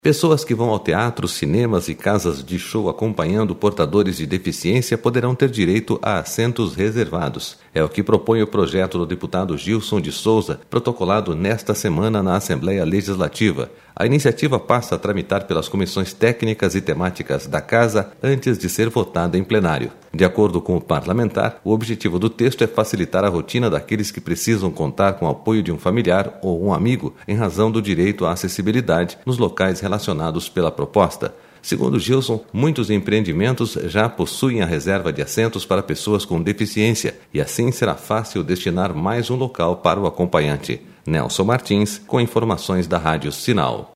Pessoas que vão ao teatro, cinemas e casas de show acompanhando portadores de deficiência poderão ter direito a assentos reservados. É o que propõe o projeto do deputado Gilson de Souza, protocolado nesta semana na Assembleia Legislativa. A iniciativa passa a tramitar pelas comissões técnicas e temáticas da Casa antes de ser votada em plenário. De acordo com o parlamentar, o objetivo do texto é facilitar a rotina daqueles que precisam contar com o apoio de um familiar ou um amigo em razão do direito à acessibilidade nos locais relacionados pela proposta. Segundo Gilson, muitos empreendimentos já possuem a reserva de assentos para pessoas com deficiência e assim será fácil destinar mais um local para o acompanhante. Nelson Martins, com informações da Rádio Sinal.